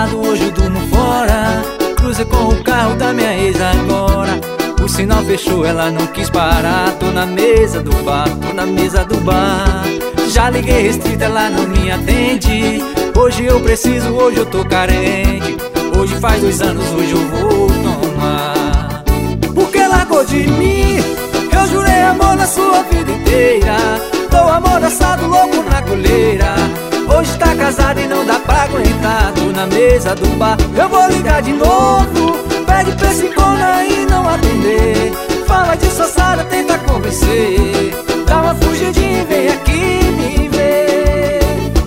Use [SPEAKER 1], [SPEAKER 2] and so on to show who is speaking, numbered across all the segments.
[SPEAKER 1] passado, hoje eu durmo fora. Cruzei com o carro da minha ex agora. O sinal fechou, ela não quis parar. Tô na mesa do bar, tô na mesa do bar. Já liguei restrita, ela não me atende. Hoje eu preciso, hoje eu tô carente. Hoje faz 2 anos, hoje eu vou tomar. Porque largou de mim, eu jurei amor na sua vida inteira. Tô amordaçado, louco na coleira. Hoje tá casado e não dá pra aguentar. Tô na mesa do bar, eu vou ligar de novo. Pede pra esse corno e não atender. Fala de soçada, tenta convencer. Dá uma fugidinha e vem aqui me ver.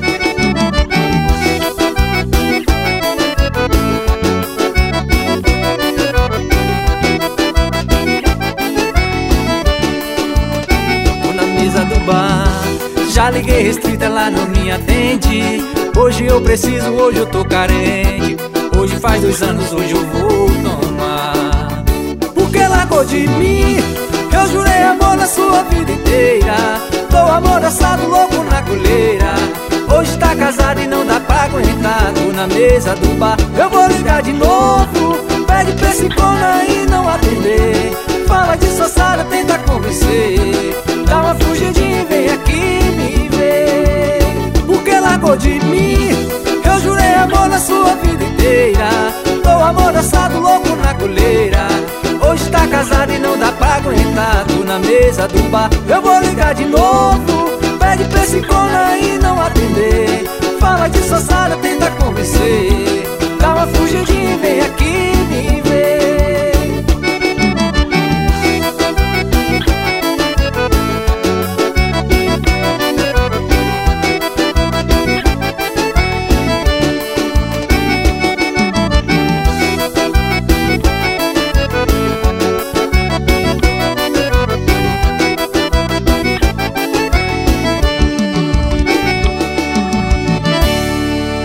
[SPEAKER 1] Tô na mesa do bar. Já liguei restrita, ela não me atende. Hoje eu preciso, hoje eu tô carente. Hoje faz 2 anos, hoje eu vou tomar. Porque largou de mim, eu jurei amor na sua vida inteira. Tô amordaçado, louco na coleira. Hoje tá casado e não dá pra aguentar. Tô na mesa do bar, eu vou ligar de novo. Pede pra esse corno e não atender. Fala de soçada, tenta convencer. Dá uma fugidinha e vem aqui me ver. Porque largou de mim, eu jurei amor na sua vida inteira. Tô amordaçado, louco na coleira. Hoje tá casado e não dá pra aguentar. Tô na mesa do bar, eu vou ligar de novo. Pede pra esse corno e não atender. Fala de soçada, tenta convencer.